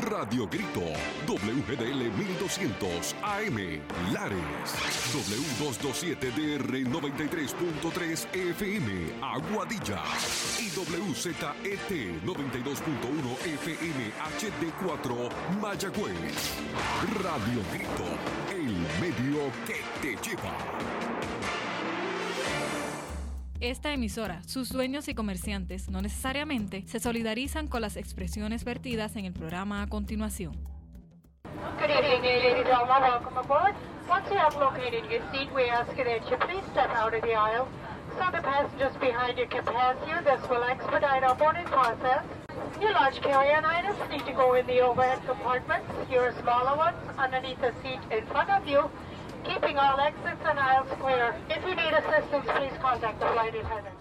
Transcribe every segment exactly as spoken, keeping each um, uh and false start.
Radio Grito, W G D L mil doscientos A M, Lares, W doscientos veintisiete D R noventa y tres punto tres F M, Aguadilla, y W Z E T noventa y dos punto uno F M H D cuatro, Mayagüez. Radio Grito, el medio que te lleva. Esta emisora, sus dueños y comerciantes no necesariamente se solidarizan con las expresiones vertidas en el programa a continuación. Good evening, ladies and gentlemen. Welcome aboard. Once you have located your seat, we ask you that you please step out of the aisle so the passengers behind you can pass you. This will expedite our boarding process. Your large carry-on items need to go in the overhead compartments. Your smaller ones underneath the seat in front of you, keeping all exits and aisles clear. If you need assistance, please contact the flight attendant.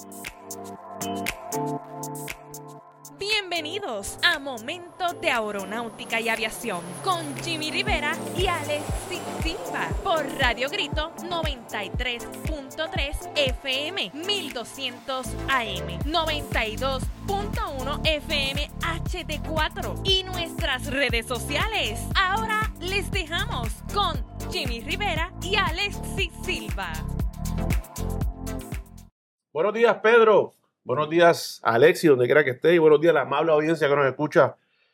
Bienvenidos a Momentos de Aeronáutica y Aviación con Jimmy Rivera y Alexis Silva por Radio Grito noventa y tres punto tres F M, mil doscientos A M, noventa y dos punto uno F M H D cuatro y nuestras redes sociales. Ahora les dejamos con Jimmy Rivera y Alexis Silva. Buenos días, Pedro. Buenos días, Alexis, donde quiera que esté. Y buenos días a la amable audiencia que nos escucha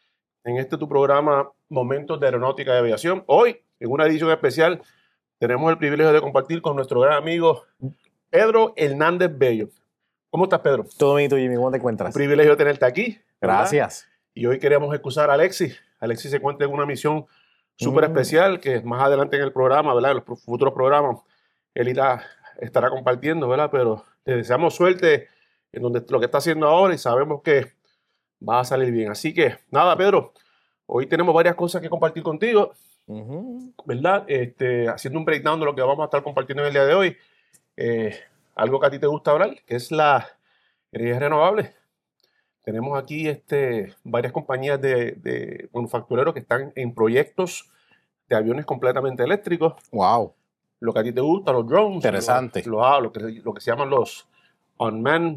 en este tu programa Momentos de Aeronáutica y Aviación. Hoy, en una edición especial, tenemos el privilegio de compartir con nuestro gran amigo Pedro Hernández Bello. ¿Cómo estás, Pedro? Todo bien, Jimmy. ¿Cómo te encuentras? Un privilegio tenerte aquí. ¿Verdad? Gracias. Y hoy queríamos excusar a Alexis. Alexis se encuentra en una misión súper mm. especial que más adelante en el programa, ¿verdad? En los futuros programas, él irá, estará compartiendo, ¿verdad? Pero le deseamos suerte en donde, lo que está haciendo ahora y sabemos que va a salir bien. Así que, nada, Pedro, hoy tenemos varias cosas que compartir contigo, uh-huh. ¿verdad? Este, haciendo un breakdown de lo que vamos a estar compartiendo en el día de hoy. Eh, algo que a ti te gusta hablar, que es la energía renovable. Tenemos aquí este, varias compañías de, de manufactureros que están en proyectos de aviones completamente eléctricos. Wow. Lo que a ti te gusta, los drones. Interesante. Los, los, lo, que, lo que se llaman los unmanned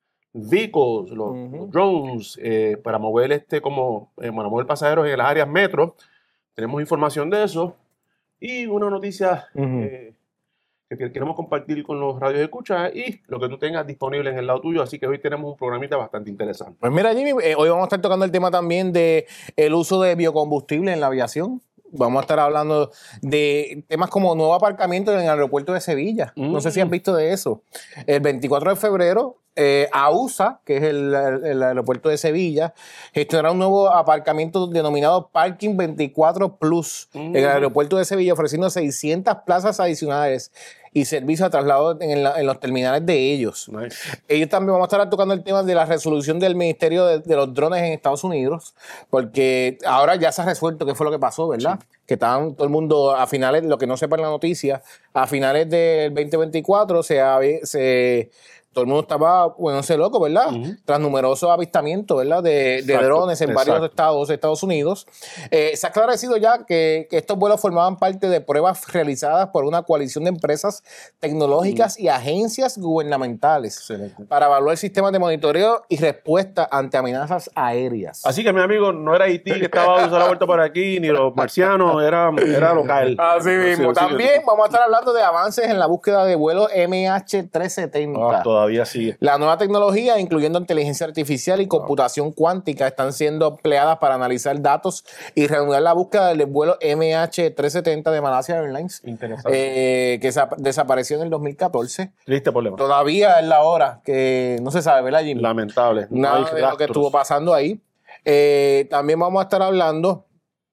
vehicles, los, uh-huh. los drones, eh, para mover este como eh, para mover pasajeros en las áreas metro. Tenemos información de eso y una noticia uh-huh. eh, que queremos compartir con los radios de escucha y lo que tú tengas disponible en el lado tuyo. Así que hoy tenemos un programita bastante interesante. Pues mira, Jimmy, eh, hoy vamos a estar tocando el tema también de el uso de biocombustible en la aviación. Vamos a estar hablando de temas como nuevo aparcamiento en el aeropuerto de Sevilla. Mm. No sé si han visto de eso. El veinticuatro de febrero, eh, AUSA, que es el, el aeropuerto de Sevilla, gestionará un nuevo aparcamiento denominado Parking veinticuatro Plus mm. en el aeropuerto de Sevilla, ofreciendo seiscientas plazas adicionales y servicios a traslado en, la, en los terminales de ellos. Nice. Ellos también vamos a estar tocando el tema de la resolución del Ministerio de, de los Drones en Estados Unidos, porque ahora ya se ha resuelto qué fue lo que pasó, ¿verdad? Sí. Que estaban todo el mundo a finales, lo que no sepa en la noticia, a finales del veinte veinticuatro se... se todo el mundo estaba, bueno, ese loco, ¿verdad? Uh-huh. Tras numerosos avistamientos, ¿verdad? De, de drones en Exacto. varios estados de Estados Unidos. Eh, se ha esclarecido ya que, que estos vuelos formaban parte de pruebas realizadas por una coalición de empresas tecnológicas uh-huh. y agencias gubernamentales Excelente. Para evaluar sistemas de monitoreo y respuesta ante amenazas aéreas. Así que, mi amigo, no era Haití que estaba dando la vuelta por aquí, ni los marcianos, era, era local. Así mismo. Así, También así. Vamos a estar hablando de avances en la búsqueda de vuelos M H trescientos setenta. Oh, todavía sigue. La nueva tecnología, incluyendo inteligencia artificial y computación wow. cuántica, están siendo empleadas para analizar datos y reanudar la búsqueda del vuelo M H trescientos setenta de Malaysia Airlines, eh, que desapareció en el dos mil catorce. Triste problema. Todavía es la hora que no se sabe, ¿verdad, Jimmy? Lamentable. Nada no de lo que estuvo pasando ahí. Eh, también vamos a estar hablando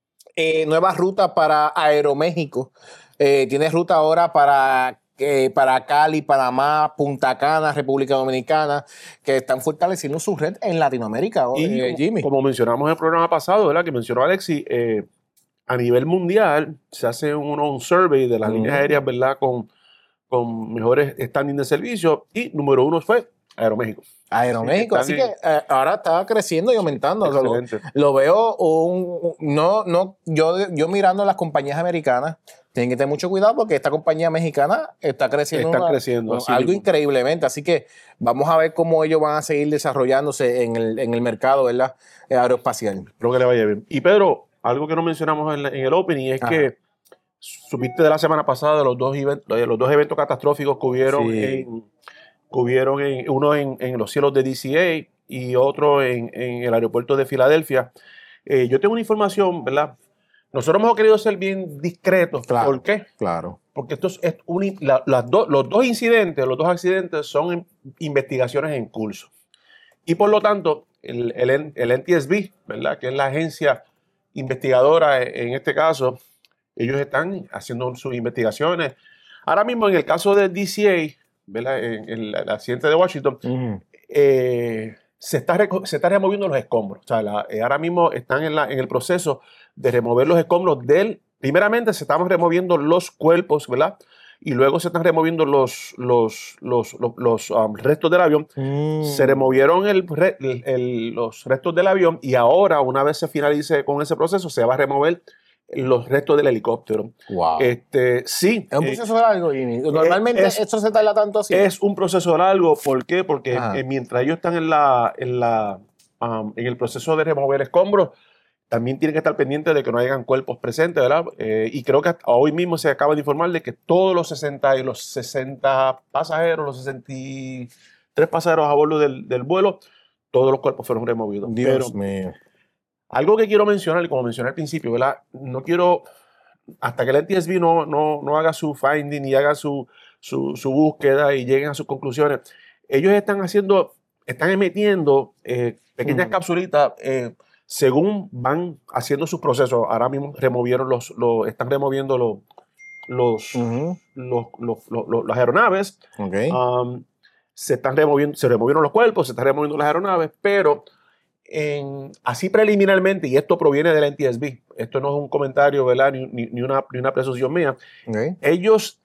eh, nuevas rutas para Aeroméxico. Eh, tiene ruta ahora para... Eh, para Cali, Panamá, Punta Cana, República Dominicana, que están fortaleciendo su red en Latinoamérica, y eh, Jimmy. Como mencionamos en el programa pasado, ¿verdad? Que mencionó Alexis, eh, a nivel mundial se hace un, un survey de las uh-huh. líneas aéreas, ¿verdad? Con, con mejores standing de servicio y número uno fue Aeroméxico. Aeroméxico, Sí, así están que eh, ahora está creciendo y aumentando. O sea, lo, Excelente. lo veo un, un- no, no, yo, yo mirando las compañías americanas, tienen que tener mucho cuidado porque esta compañía mexicana está creciendo, Están una- creciendo, un- así algo mismo. increíblemente. Así que vamos a ver cómo ellos van a seguir desarrollándose en el, en el mercado, ¿verdad? Aeroespacial. Espero que le vaya bien. Y Pedro, algo que no mencionamos en, la- en el opening es Ajá. que supiste de la semana pasada de los dos, event- de los dos eventos catastróficos que hubieron, Sí. en, que hubieron en, uno en, en los cielos de D C A y otro en, en el aeropuerto de Filadelfia. Eh, yo tengo una información, ¿verdad? Nosotros hemos querido ser bien discretos. Claro. ¿Por qué? Claro. Porque esto es, es un- la- las do- los dos incidentes, los dos accidentes son en- investigaciones en curso. Y por lo tanto, el, el, N- el N T S B, ¿verdad? Que es la agencia investigadora en, en este caso, ellos están haciendo sus investigaciones. Ahora mismo, en el caso del D C A, ¿verdad? En, en el accidente de Washington, Ujú. eh, se, está reco- se está removiendo los escombros. O sea, la- eh, ahora mismo están en, la- en el proceso de remover los escombros del... Primeramente se estaban removiendo los cuerpos, ¿verdad? Y luego se están removiendo los, los, los, los, los, um, restos del avión. Mm. Se removieron el re- el- el- los restos del avión y ahora, una vez se finalice con ese proceso, se va a remover los restos del helicóptero. Wow. Este, sí, es un eh, proceso largo, Jimmy. Normalmente es- esto se tarda tanto así. es un proceso largo. ¿Por qué? Porque Ajá. eh, mientras ellos están en, la, en, la, um, en el proceso de remover escombros, también tienen que estar pendientes de que no hayan cuerpos presentes, ¿verdad? Eh, y creo que hasta hoy mismo se acaba de informar de que todos los sesenta y los sesenta pasajeros, los sesenta y tres pasajeros a bordo del, del vuelo, todos los cuerpos fueron removidos. Dios Pero mío. algo que quiero mencionar, y como mencioné al principio, ¿verdad? No quiero, hasta que el N T S B no, no, no haga su finding y haga su, su, su búsqueda y lleguen a sus conclusiones, ellos están haciendo, están emitiendo eh, pequeñas Mm. capsulitas eh, según van haciendo sus procesos. Ahora mismo removieron los, los están removiendo los, los, Ujú. los, los- los- los- las aeronaves. Ok. Um, se están removiendo, se removieron los cuerpos, se están removiendo las aeronaves, pero en, así preliminarmente, y esto proviene del N T S B, esto no es un comentario, ¿verdad? Ni, ni- ni una, ni una presunción mía, Ok. ellos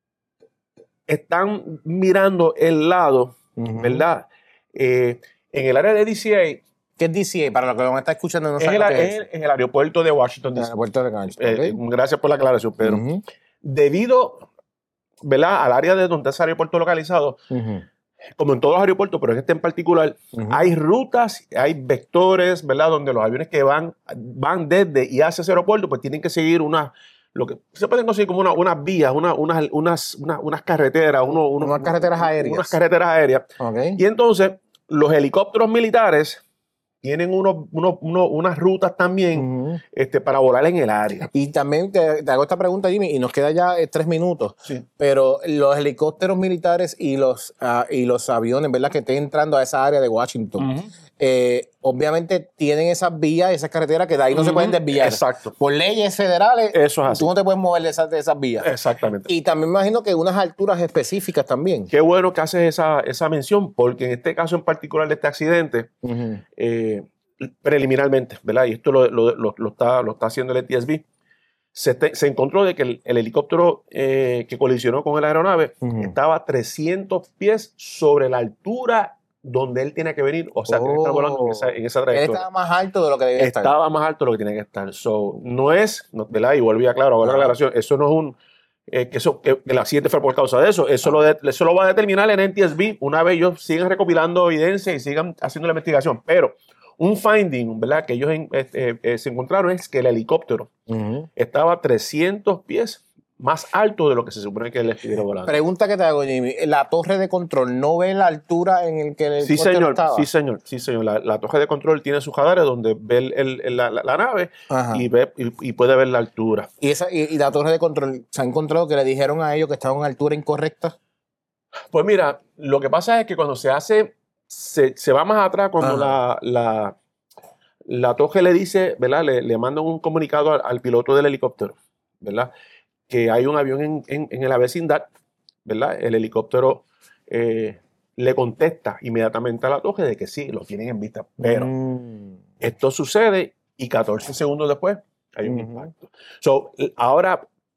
están mirando el lado, Ujú. ¿verdad? Eh, en el área de D C A, ¿Qué es D C A? Para los que nos están escuchando, no es saben el, lo que es. es en el aeropuerto de Washington, El D C. aeropuerto de Cancún. Eh, Ok. Gracias por la aclaración, Pedro. Ujú. Debido, ¿verdad?, al área de donde está ese aeropuerto localizado, Ujú. como en todos los aeropuertos, pero en este en particular, Ujú. hay rutas, hay vectores, ¿verdad?, donde los aviones que van, van desde y hacia ese aeropuerto, pues tienen que seguir una, lo que se pueden conseguir como una- unas vías, una- unas, unas, unas, unas carreteras, uno- uno- Unas carreteras aéreas. Unas carreteras aéreas. Ok. Y entonces, los helicópteros militares tienen unos, unos- unos- unas rutas también Ujú. este, para volar en el área. Y también te, te hago esta pregunta, Jimmy, y nos queda ya eh, tres minutos. Sí. Pero los helicópteros militares y los, ah, y los aviones, ¿verdad? Que estén entrando a esa área de Washington, eh, obviamente tienen esas vías, esas carreteras que de ahí no se pueden desviar. Exacto. Por leyes federales, Eso es así. tú no te puedes mover de esas, de esas vías. Exactamente. Y también me imagino que unas alturas específicas también. Qué bueno que haces esa, esa mención, porque en este caso en particular de este accidente, Ujú. eh, preliminarmente, ¿verdad? Y esto lo, lo- lo- lo está, lo está haciendo el N T S B, se, te- se encontró de que el, el helicóptero eh, que colisionó con la aeronave Ujú. estaba trescientos pies sobre la altura donde él tiene que venir, o sea, tiene que estar volando en esa, en esa Él trayectoria. estaba más alto de lo que debía estar. Estaba más alto de lo que tiene que estar. So, no es, no, ¿verdad? Y volví a claro, ahora la Ajá. aclaración, eso no es un, eh, que, eso, que el accidente fue por causa de eso, eso, lo, de- eso lo va a determinar el N T S B una vez ellos sigan recopilando evidencia y sigan haciendo la investigación, pero un finding, ¿verdad?, que ellos en- este, eh, se encontraron es que el helicóptero Ujú. estaba trescientos pies más alto de lo que se supone que él estuviera volando. Pregunta que te hago, Jimmy. La torre de control, ¿no ve la altura en el que el Sí, helicóptero señor, estaba? sí, señor, sí, señor. La, la torre de control tiene sus radares donde ve el- el- el- la, la- la nave Ajá. y, ve, y, y puede ver la altura. ¿Y, esa, y, y la torre de control, se ha encontrado que le dijeron a ellos que estaban a altura incorrecta? Pues mira, lo que pasa es que cuando se hace, se, se va más atrás cuando Ajá. la, la, la torre le dice, ¿verdad? Le, le mandan un comunicado al, al piloto del helicóptero, ¿verdad? Que hay un avión en, en, en la vecindad, ¿verdad? El helicóptero eh, le contesta inmediatamente a la torre de que sí, lo tienen en vista. Pero Mm. esto sucede y catorce segundos después hay un Ujú. impacto. So, ahora,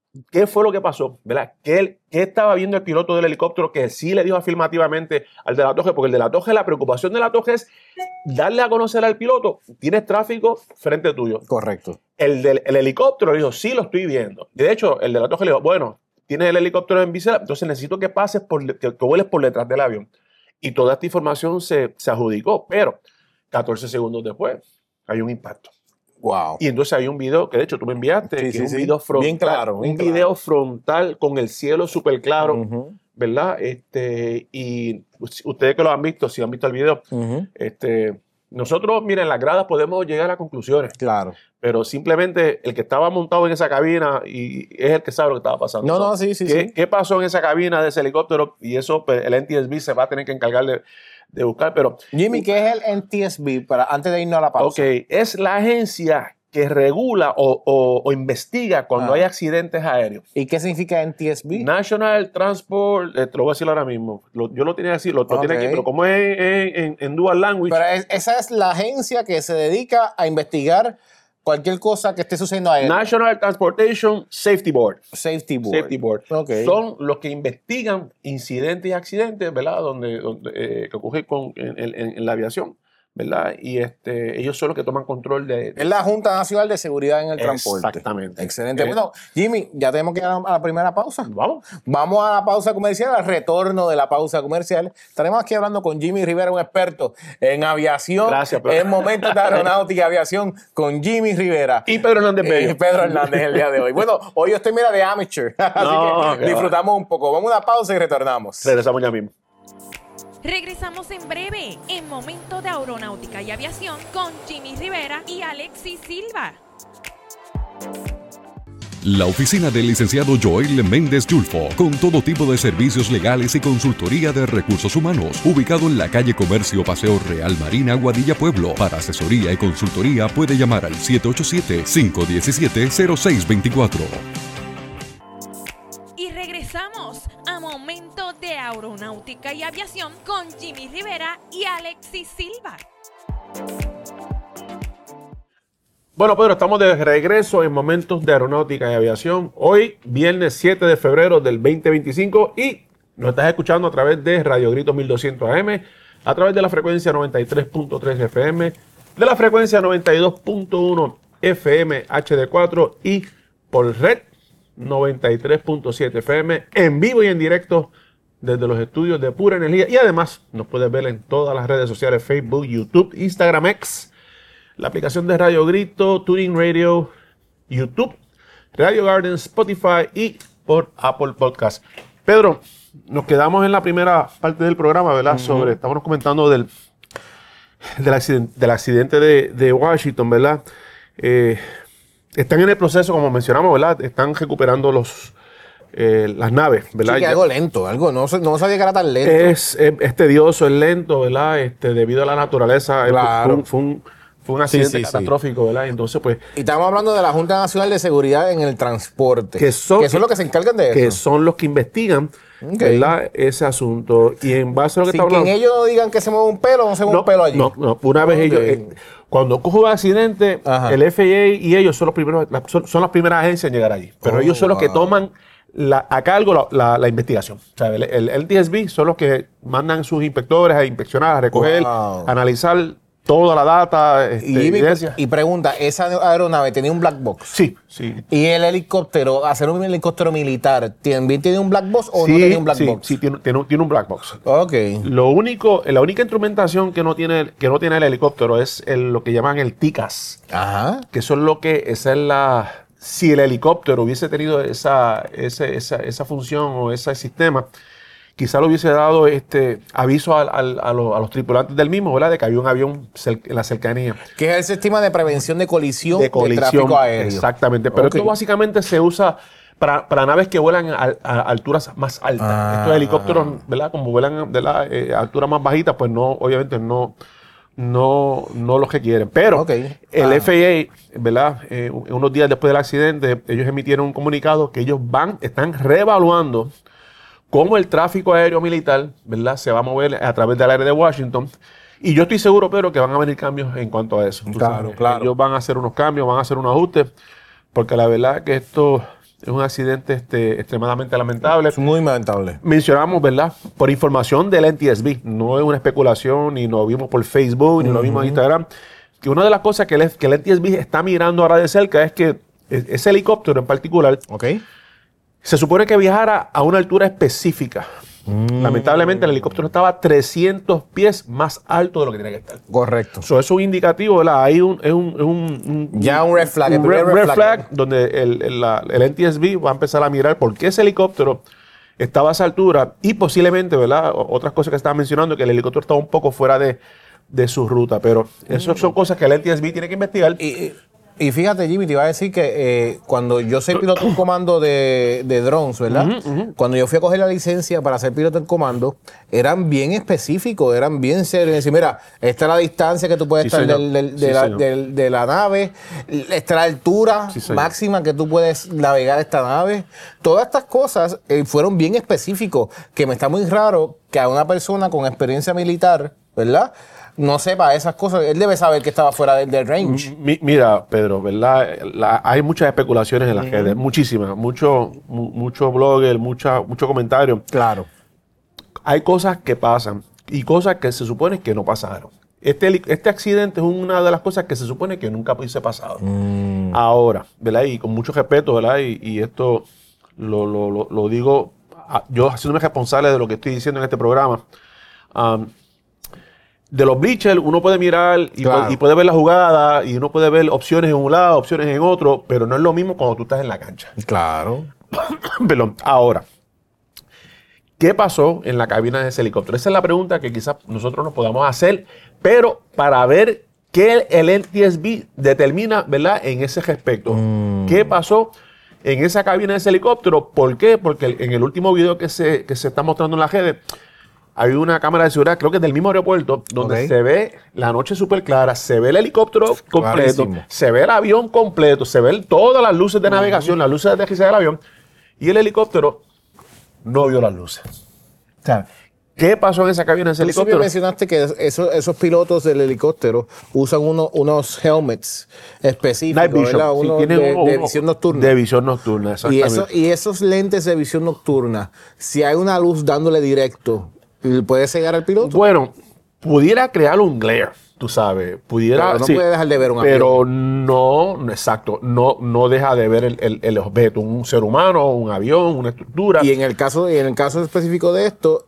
¿Qué fue lo que pasó? ¿Verdad? ¿Qué, él, ¿Qué estaba viendo el piloto del helicóptero que sí le dijo afirmativamente al de la Toge? Porque el de la Toge, la preocupación de la Toge es darle a conocer al piloto, tienes tráfico frente tuyo. Correcto. El del el helicóptero le dijo, sí, lo estoy viendo. Y de hecho, el de la Toge le dijo, bueno, tienes el helicóptero en visera, entonces necesito que pases, por, que, que vueles por detrás del avión. Y toda esta información se, se adjudicó, pero catorce segundos después hay un impacto. Wow. Y entonces hay un video que de hecho tú me enviaste, Sí, que sí, es un sí. video frontal, Bien claro, bien un claro. video frontal con el cielo súper claro, Uh-huh. ¿verdad? Este, y ustedes que lo han visto, si han visto el video, Uh-huh. este, nosotros, miren, en las gradas podemos llegar a conclusiones, Claro. pero simplemente el que estaba montado en esa cabina y es el que sabe lo que estaba pasando. No, no, sí, sí, ¿Qué, sí. ¿Qué pasó en esa cabina de ese helicóptero? Y eso pues, el N T S B se va a tener que encargar de, de buscar, pero Jimmy, ¿qué es el N T S B? Para, antes de irnos a la pausa. ok, es la agencia que regula o, o- o investiga cuando Ah. hay accidentes aéreos. ¿Y qué significa N T S B? National Transport, eh, te lo voy a decir ahora mismo. Lo- yo lo tenía así, lo, lo tiene Ok. aquí, pero como es en, en- en dual language, Pero es- esa es la agencia que se dedica a investigar cualquier cosa que esté sucediendo a él. National Transportation Safety Board. Safety Board. Safety Board. Ok. Son los que investigan incidentes y accidentes, ¿verdad? Donde, donde, eh, que ocurren con, en, en- en la aviación, ¿verdad? Y este, ellos son los que toman control de... Es la Junta Nacional de Seguridad en el Transporte. Exactamente. Excelente. Eh, Bueno, Jimmy, ya tenemos que ir a la, a la primera pausa. Vamos. Vamos a la pausa comercial, al retorno de la pausa comercial. Estaremos aquí hablando con Jimmy Rivera, un experto en aviación. Gracias, Pedro. En momentos de aeronáutica y aviación con Jimmy Rivera. Y Pedro Hernández Bello. Y Pedro Hernández el día de hoy. Bueno, hoy yo estoy, mira, de amateur. Así No, que qué disfrutamos un poco. Vamos a una pausa y retornamos. Regresamos ya mismo. Regresamos en breve en Momento de Aeronáutica y Aviación con Jimmy Rivera y Alexis Silva. La oficina del licenciado Joel Méndez Yulfo, con todo tipo de servicios legales y consultoría de recursos humanos, ubicado en la calle Comercio Paseo Real Marina, Aguadilla, Pueblo. Para asesoría y consultoría puede llamar al siete ocho siete, cinco uno siete, cero seis dos cuatro. Y regresamos a Momento de Aeronáutica y Aviación con Jimmy Rivera y Alexis Silva. Bueno, Pedro, estamos de regreso en Momentos de Aeronáutica y Aviación. Hoy, viernes siete de febrero del veinte veinticinco, y nos estás escuchando a través de Radio Grito mil doscientos A M, a través de la frecuencia noventa y tres punto tres F M, de la frecuencia noventa y dos punto uno F M H D cuatro y por red noventa y tres punto siete F M, en vivo y en directo desde los estudios de Pura Energía. Y además nos puedes ver en todas las redes sociales: Facebook, YouTube, Instagram, X, la aplicación de Radio Grito, Tuning Radio, YouTube, Radio Garden, Spotify y por Apple Podcast. Pedro, nos quedamos en la primera parte del programa, ¿verdad? Uh-huh. Sobre, estábamos comentando del, del accidente, del accidente de, de Washington, ¿verdad? Eh, están en el proceso, como mencionamos, ¿verdad? Están recuperando los, eh, las naves, ¿verdad? Sí, que algo lento, algo, no, no sabía que era tan lento. Es, es, es tedioso, es lento, ¿verdad? Este, debido a la naturaleza, claro. fue, un, fue, un, fue un accidente sí, sí, catastrófico, sí. ¿verdad? Entonces, pues... Y estamos hablando de la Junta Nacional de Seguridad en el Transporte. Que son, que son los que se encargan de eso. Que son los que investigan, okay. ¿verdad? Ese asunto. Y en base a lo que Sin está hablando... que ellos no digan que se mueve un pelo, no se mueve no, un pelo allí. No, no. Una vez okay. ellos... Eh, cuando ocurre un accidente, ajá, el F A A y ellos son los primeros, la, son, son las primeras agencias en llegar allí. Pero oh, ellos son los wow. que toman la, a cargo la, la, la investigación. O sea, el, el, el N T S B son los que mandan sus inspectores a inspeccionar, a recoger, wow. a analizar toda la data, este, y, evidencia. Y pregunta, ¿esa aeronave tenía un black box? Sí, sí. ¿Y el helicóptero, hacer un helicóptero militar, también tiene un black box o sí, no tiene un black sí, box? Sí, tiene, tiene, tiene un black box. Ok. Lo único, la única instrumentación que no tiene, que no tiene el helicóptero es el, lo que llaman el T C A S. Ajá. Que eso es lo que, esa es la, si el helicóptero hubiese tenido esa, esa, esa, esa función o ese sistema, quizá le hubiese dado este aviso a, a, a, los, a los tripulantes del mismo, ¿verdad? De que había un avión en la cercanía. Que es el sistema de prevención de colisión de, colisión, de tráfico aéreo. Exactamente. Pero okay. esto básicamente se usa para, para naves que vuelan a, a alturas más altas. Ah. Estos helicópteros, ¿verdad? Como vuelan de la eh, altura más bajita, pues no, obviamente no, no, no los requieren. Pero okay. el ah. F A A, ¿verdad? Eh, unos días después del accidente, ellos emitieron un comunicado que ellos van, están reevaluando cómo el tráfico aéreo militar, ¿verdad?, se va a mover a través del área de Washington. Y yo estoy seguro, Pedro, que van a venir cambios en cuanto a eso. Claro, claro. Ellos van a hacer unos cambios, van a hacer unos ajustes, porque la verdad que esto, Es un accidente este, extremadamente lamentable. Es muy lamentable. Mencionamos, ¿verdad? Por información del N T S B, no es una especulación, ni lo vimos por Facebook, ni uh-huh. lo vimos en Instagram, que una de las cosas que el, que el N T S B está mirando ahora de cerca es que ese helicóptero en particular, okay. se supone que viajara a una altura específica. Mm. Lamentablemente el helicóptero estaba trescientos pies más alto de lo que tenía que estar. Correcto. So, eso es un indicativo, ¿verdad? Hay un, es un, es un, un, ya un red flag. Un red, red flag, flag donde el, el, la, el N T S B va a empezar a mirar por qué ese helicóptero estaba a esa altura y posiblemente, ¿verdad? Otras cosas que estaba mencionando, que el helicóptero estaba un poco fuera de, de su ruta, pero mm. eso son cosas que el N T S B tiene que investigar. Y, Y fíjate, Jimmy, te iba a decir que eh, cuando yo soy piloto en comando de, de drones, ¿verdad? Uh-huh, uh-huh. Cuando yo fui a coger la licencia para ser piloto en comando, eran bien específicos, eran bien serios. Decir, mira, esta es la distancia que tú puedes sí, estar del, del, de, sí, la, del, de la nave, esta es la altura sí, máxima que tú puedes navegar esta nave. Todas estas cosas eh, fueron bien específicos, que me está muy raro que a una persona con experiencia militar, ¿verdad?, no sepa esas cosas. Él debe saber que estaba fuera del, del range. Mi, mira, Pedro, ¿verdad? La, hay muchas especulaciones en las uh-huh. redes, muchísimas, muchos mucho bloggers, muchos mucho comentarios. Claro. Hay cosas que pasan y cosas que se supone que no pasaron. Este, este accidente es una de las cosas que se supone que nunca hubiese pasado. Mm. Ahora, ¿verdad? Y con mucho respeto, ¿verdad? Y, y esto lo, lo, lo, lo digo yo haciéndome responsable de lo que estoy diciendo en este programa. Um, De los bleachers uno puede mirar y, claro. puede, y puede ver la jugada y uno puede ver opciones en un lado, opciones en otro, pero no es lo mismo cuando tú estás en la cancha. Claro. Perdón. Ahora, ¿qué pasó en la cabina de ese helicóptero? Esa es la pregunta que quizás nosotros nos podamos hacer, pero para ver qué el N T S B determina, ¿verdad?, en ese respecto. Mm. ¿Qué pasó en esa cabina de ese helicóptero? ¿Por qué? Porque en el último video que se, que se está mostrando en las redes, hay una cámara de seguridad, creo que es del mismo aeropuerto, donde okay. se ve la noche súper clara, se ve el helicóptero completo, clarísimo. Se ve el avión completo, se ven todas las luces de navegación, uh-huh. las luces de aterrizaje del avión, y el helicóptero no vio las luces. O sea, ¿qué pasó en esa cabina de ese Tú helicóptero? Tú mencionaste que esos, esos pilotos del helicóptero usan uno, unos helmets específicos, ¿verdad? Uno sí, de, uno, de uno, visión nocturna. De visión nocturna, exactamente. Y, eso, y esos lentes de visión nocturna, si hay una luz dándole directo, ¿puede cegar al piloto? Bueno, pudiera crear un glare, tú sabes. Pudiera, pero no sí, puede dejar de ver un pero avión. Pero no, exacto, no, no deja de ver el, el, el objeto, un ser humano, un avión, una estructura. Y en el caso, y en el caso específico de esto,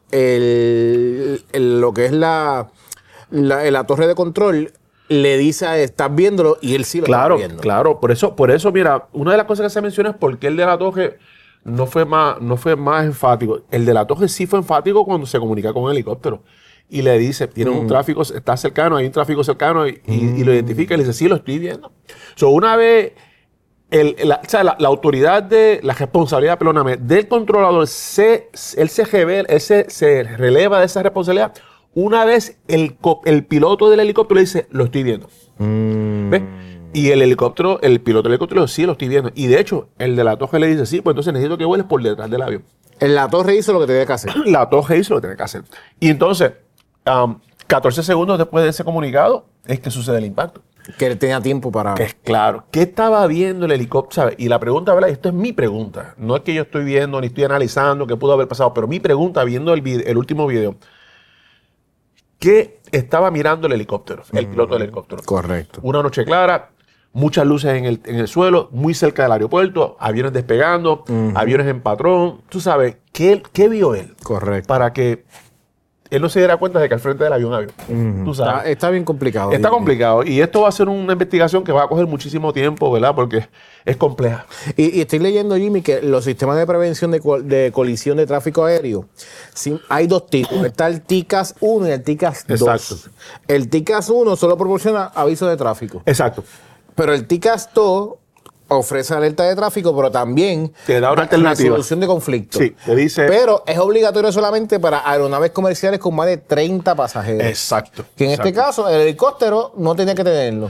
el, el, lo que es la, la, la torre de control le dice a estás viéndolo y él sí lo claro, está viendo. Claro, por eso, por eso, mira, una de las cosas que se menciona es por qué el de la torre no fue más, no fue más enfático. El de la torre sí fue enfático cuando se comunica con el helicóptero. Y le dice, tiene mm. un tráfico, está cercano, hay un tráfico cercano, y, mm. y, y lo identifica y le dice, sí, lo estoy viendo. So, una vez, el, la, o sea, la, la autoridad de, la responsabilidad, perdóname, del controlador, se, él, se, revela, él se, se releva de esa responsabilidad una vez el, el piloto del helicóptero le dice, lo estoy viendo. Mm. ¿Ves? Y el helicóptero, el piloto del helicóptero, sí, lo estoy viendo. Y de hecho, el de la torre le dice, sí, pues entonces necesito que vueles por detrás del avión. En la torre hizo lo que tenía que hacer. La torre hizo lo que tenía que hacer. Y entonces, um, catorce segundos después de ese comunicado, es que sucede el impacto. Que él tenía tiempo para... Que es claro. ¿Qué estaba viendo el helicóptero? ¿Sabe? Y la pregunta, ¿verdad? Esto es mi pregunta. No es que yo estoy viendo ni estoy analizando qué pudo haber pasado, pero mi pregunta, viendo el, video, el último video, ¿qué estaba mirando el helicóptero? El piloto del helicóptero. Correcto. Una noche clara, muchas luces en el, en el suelo, muy cerca del aeropuerto, aviones despegando, uh-huh. aviones en patrón. Tú sabes, ¿qué, qué vio él? Correcto. Para que él no se diera cuenta de que al frente del avión había. Uh-huh. Tú sabes. Está, está bien complicado. Está complicado. Y esto va a ser una investigación que va a coger muchísimo tiempo, ¿verdad? Porque es compleja. Y, y estoy leyendo, Jimmy, que los sistemas de prevención de, col- de colisión de tráfico aéreo, sí, hay dos tipos. Está el T C A S uno y el T C A S dos. Exacto. El T C A S uno solo proporciona aviso de tráfico. Exacto. Pero el T C A S dos ofrece alerta de tráfico, pero también te da una alternativa. Resolución de conflicto. Sí, te dice. Pero es obligatorio solamente para aeronaves comerciales con más de treinta pasajeros. Exacto. Que en exacto. este caso, el helicóptero no tenía que tenerlo.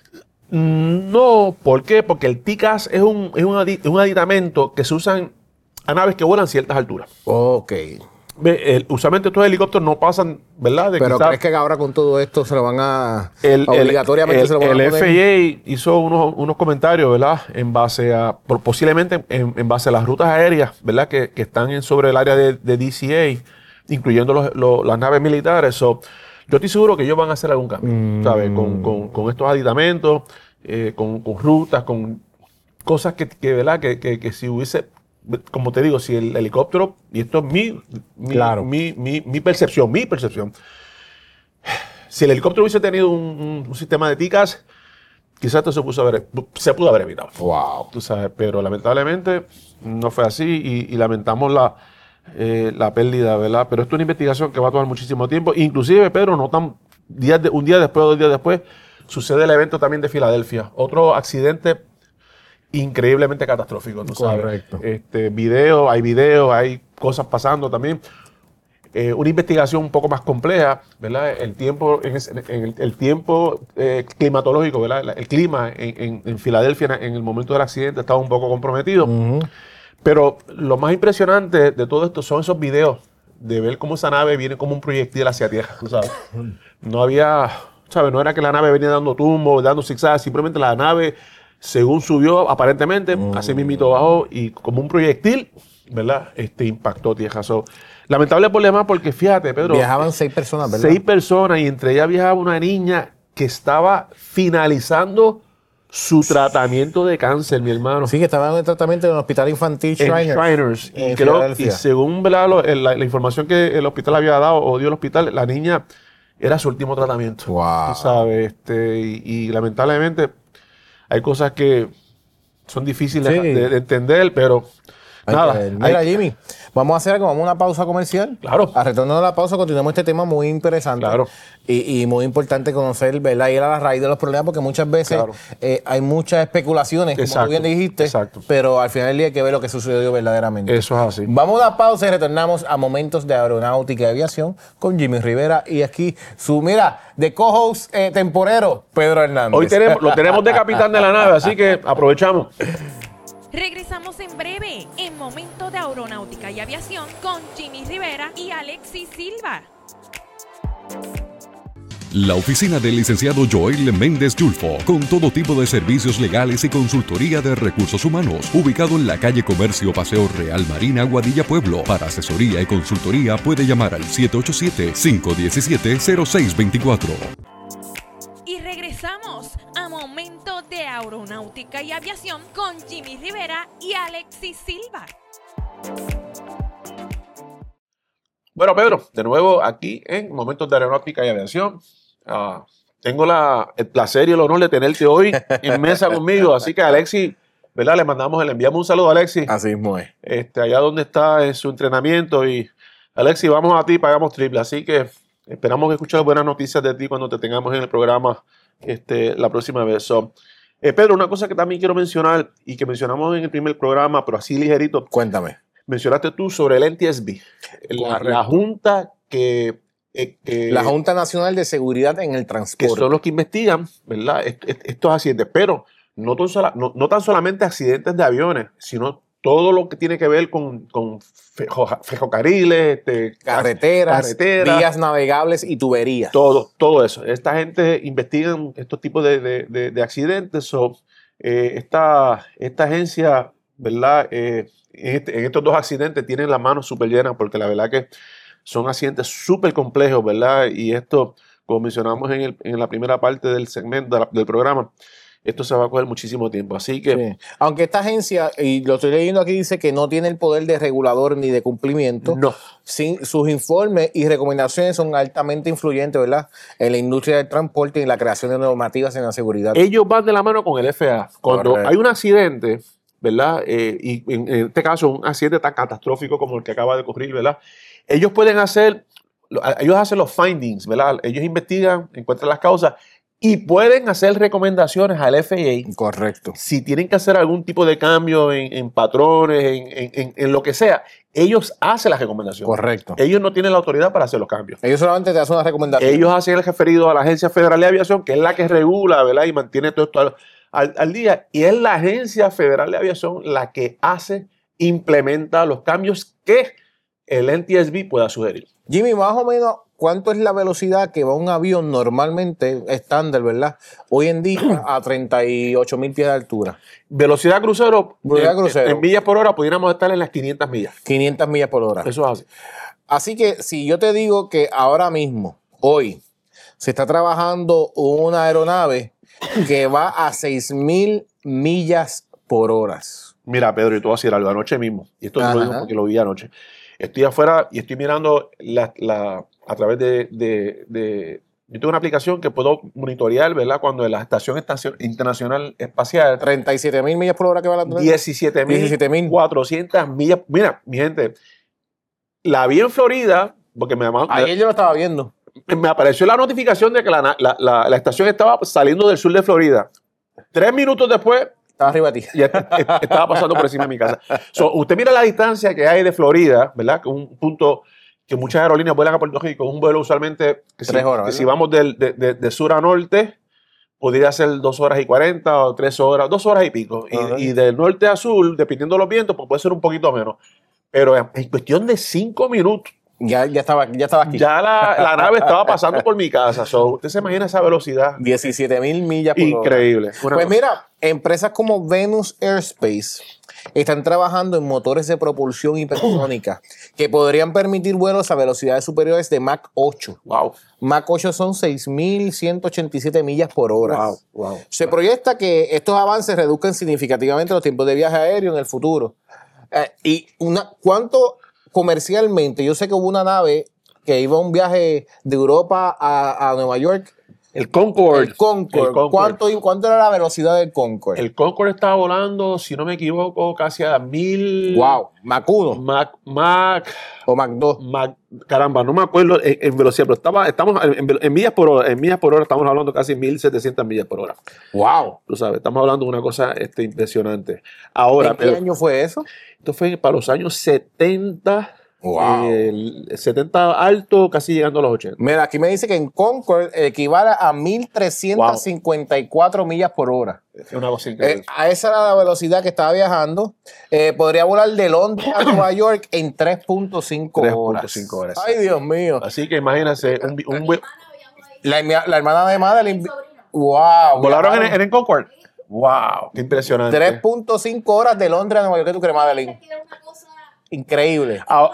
No, ¿por qué? Porque el T C A S es un, es un, adi- un aditamento que se usan a naves que vuelan a ciertas alturas. Ok. Ve, el, usualmente estos helicópteros no pasan, ¿verdad? De Pero quizás, ¿crees que ahora con todo esto se lo van a... el, obligatoriamente el, se lo van el a poner? F A A hizo unos, unos comentarios, ¿verdad? En base a, por- posiblemente en, en base a las rutas aéreas, ¿verdad? Que, que están en, sobre el área de, de D C A, incluyendo los, los- las naves militares. So, yo estoy seguro que ellos van a hacer algún cambio, Mm. ¿sabes? Con, con- con estos aditamentos, eh, con, con rutas, con cosas que, que, ¿verdad? Que, que, que si hubiese, como te digo, si el helicóptero, y esto es mi, mi, Claro. mi, mi, mi percepción, mi percepción, si el helicóptero hubiese tenido un, un- un sistema de T C A S, quizás esto se, puso a haber- se pudo haber evitado. Wow. Tú sabes, pero lamentablemente no fue así y, y lamentamos la, eh, la pérdida, ¿verdad? Pero esto es una investigación que va a tomar muchísimo tiempo. Inclusive, Pedro, no tan, días de- un día después o dos días después, sucede el evento también de Filadelfia. Otro accidente increíblemente catastrófico, tú sabes. Correcto. Este, video, hay videos, hay cosas pasando también. Eh, una investigación un poco más compleja, ¿verdad? El tiempo, en ese- en el, el tiempo eh, climatológico, ¿verdad? El clima en, en- en Filadelfia en, en el momento del accidente estaba un poco comprometido. Ujú. Pero lo más impresionante de todo esto son esos videos de ver cómo esa nave viene como un proyectil hacia tierra, tú sabes. No había, ¿sabes? No era que la nave venía dando tumbos, dando zigzags, simplemente la nave, según subió, aparentemente, así mismito bajó y como un proyectil, ¿verdad? Este impactó tierra. So, lamentable problema porque fíjate, Pedro. Viajaban seis personas, ¿verdad? Seis personas y entre ellas viajaba una niña que estaba finalizando su tratamiento de cáncer, mi hermano. Sí, que estaban en el tratamiento en el hospital infantil En Shriners. Shriners. Y, en creo- Filadelfia. y según ¿verdad? Lo- el- la, la información que el hospital había dado o dio el hospital, la niña era su último tratamiento. Wow. Tú sabes, este, y, y lamentablemente hay cosas que son difíciles Sí. de, de entender, pero Hay nada. que ver. Mira, hay- Jimmy, vamos a hacer algo, vamos a una pausa comercial. Claro. A retorno de la pausa continuamos este tema muy interesante. Claro. Y, y muy importante conocer, ¿verdad? Ir a la raíz de los problemas, porque muchas veces Claro. eh, hay muchas especulaciones, como Exacto, tú bien dijiste, exacto. pero al final del día hay que ver lo que sucedió verdaderamente. Eso es así. Vamos a una pausa y retornamos a Momentos de Aeronáutica y Aviación con Jimmy Rivera y aquí su, mira, de co-host eh, temporero, Pedro Hernández. Hoy tenemos, lo tenemos de capitán de la nave, así que aprovechamos. Regresamos en breve en Momento de Aeronáutica y Aviación con Jimmy Rivera y Alexis Silva. La oficina del licenciado Joel Méndez Yulfo, con todo tipo de servicios legales y consultoría de recursos humanos, ubicado en la calle Comercio Paseo Real Marina, Aguadilla Pueblo. Para asesoría y consultoría puede llamar al siete ocho siete, cinco uno siete, cero seis dos cuatro. Y regresamos a Momento de Aeronáutica y Aviación con Jimmy Rivera y Alexis Silva. Bueno, Pedro, de nuevo aquí en Momentos de Aeronáutica y Aviación. Ah, tengo la, el placer y el honor de tenerte hoy en mesa conmigo. Así que, Alexis, ¿verdad? Le mandamos, le enviamos un saludo a Alexis, Así mismo es. este, allá donde está en su entrenamiento. Y, Alexis, vamos a ti, pagamos triple. Así que esperamos escuchar buenas noticias de ti cuando te tengamos en el programa este, la próxima vez. So, eh, Pedro, una cosa que también quiero mencionar y que mencionamos en el primer programa, pero así ligerito. Cuéntame. Mencionaste tú sobre el N T S B, la, Correcto. la junta que, eh, que- La Junta Nacional de Seguridad en el que Transporte. son los que investigan, ¿verdad? Est- est- estos accidentes, pero no tan, sola- no, no tan solamente accidentes de aviones, sino todo lo que tiene que ver con, con fejo- ferrocarriles, este, Carreteras, carreteras, vías navegables y tuberías. todo, todo eso. Esta gente investiga estos tipos de, de- de- de accidentes. So, eh, esta, esta agencia, ¿verdad? Eh, en, este- en estos dos accidentes tienen las manos súper llenas porque la verdad que son accidentes súper complejos, ¿verdad? Y esto, como mencionamos en, el- en la primera parte del segmento de la- del programa, esto se va a coger muchísimo tiempo. Así que, Sí. Aunque esta agencia, y lo estoy leyendo aquí, dice que no tiene el poder de regulador ni de cumplimiento. no. Sin, sus informes y recomendaciones son altamente influyentes, ¿verdad? En la industria del transporte y en la creación de normativas en la seguridad. Ellos van de la mano con el F A A. Cuando Correcto. hay un accidente, ¿verdad? Eh, y en, en este caso, un accidente tan catastrófico como el que acaba de ocurrir, ¿verdad? Ellos pueden hacer, lo- ellos hacen los findings, ¿verdad? Ellos investigan, encuentran las causas y pueden hacer recomendaciones al F A A Correcto. si tienen que hacer algún tipo de cambio en, en patrones, en, en- en- en lo que sea. Ellos hacen las recomendaciones. Correcto. Ellos no tienen la autoridad para hacer los cambios. Ellos solamente te hacen una recomendación. Ellos hacen el referido a la Agencia Federal de Aviación, que es la que regula, ¿verdad? Y mantiene todo esto al, al- al día. Y es la Agencia Federal de Aviación la que hace, implementa los cambios que el N T S B pueda sugerir. Jimmy, más o menos, ¿cuánto es la velocidad que va un avión normalmente estándar, verdad? Hoy en día a treinta y ocho mil pies de altura. Velocidad crucero, Velocidad en, crucero. en millas por hora pudiéramos estar en las quinientas millas. quinientas millas por hora. Eso es así. Así que si yo te digo que ahora mismo, hoy, se está trabajando una aeronave que va a seis mil millas por hora. Mira, Pedro, y tú vas a decir algo anoche mismo, y esto Ajá. lo digo porque lo vi anoche. Estoy afuera y estoy mirando la, la, a través de, de, de... Yo tengo una aplicación que puedo monitorear, ¿verdad? Cuando en la Estación Estación Internacional Espacial, treinta y siete mil millas por hora que va la diecisiete diecisiete mil mil cuatrocientas millas. Mira, mi gente, la vi en Florida, porque me, me, Ayer yo lo estaba viendo. me apareció la notificación de que la, la, la, la estación estaba saliendo del sur de Florida. Tres minutos después, Estaba arriba de ti. ya estaba pasando por encima de mi casa. So, usted mira la distancia que hay de Florida, ¿verdad? Que es un punto que muchas aerolíneas vuelan a Puerto Rico, un vuelo usualmente que, Tres si, horas, que ¿verdad? si vamos del- de, de- de sur a norte, podría ser dos horas y cuarenta o tres horas, dos horas y pico. Y, Ajá. y del norte a sur, dependiendo de los vientos, pues puede ser un poquito menos. Pero en en cuestión de cinco minutos, Ya, ya, estaba, ya estaba aquí. ya la, la nave estaba pasando por mi casa. So, usted se imagina esa velocidad. diecisiete mil millas por hora. Increíble. Una Pues cosa. mira, empresas como Venus Airspace están trabajando en motores de propulsión hipersónica que podrían permitir vuelos a velocidades superiores de Mach ocho. Wow. Mach ocho son seis mil ciento ochenta y siete millas por hora. Wow. Wow. Se proyecta que estos avances reduzcan significativamente los tiempos de viaje aéreo en el futuro. Eh, ¿Y una, cuánto comercialmente? Yo sé que hubo una nave que iba a un viaje de Europa a, a Nueva York. El Concorde. El Concorde. El Concorde. ¿Cuánto, ¿Cuánto era la velocidad del Concorde? El Concorde estaba volando, si no me equivoco, casi a mil. Wow, Mach uno Mac, Mac, o Mach dos. Mac, caramba, no me acuerdo en, en velocidad, pero estaba, estamos en, en- en millas por hora, en millas por hora estamos hablando casi mil setecientas millas por hora. Wow. Tú sabes, estamos hablando de una cosa este, impresionante. Ahora, ¿En qué pero año fue eso? esto fue para los años setenta, Wow. eh, el setenta alto, casi llegando a los ochenta. Mira, aquí me dice que en Concorde equivale a mil trescientas cincuenta y cuatro millas por hora. Es una cosa Eh, increíble. a esa era la velocidad que estaba viajando. Eh, podría volar de Londres a Nueva York en tres punto cinco tres horas. punto cinco horas. Ay, Dios mío. Así que imagínense, un, vi- un, vi- La, la hermana de Madeline. Wow. ¿volaron en, en el Concorde? ¡Wow! ¡Qué impresionante! tres punto cinco horas de Londres a Nueva York. ¿Qué tú crees, Madeline? Increíble. Ah,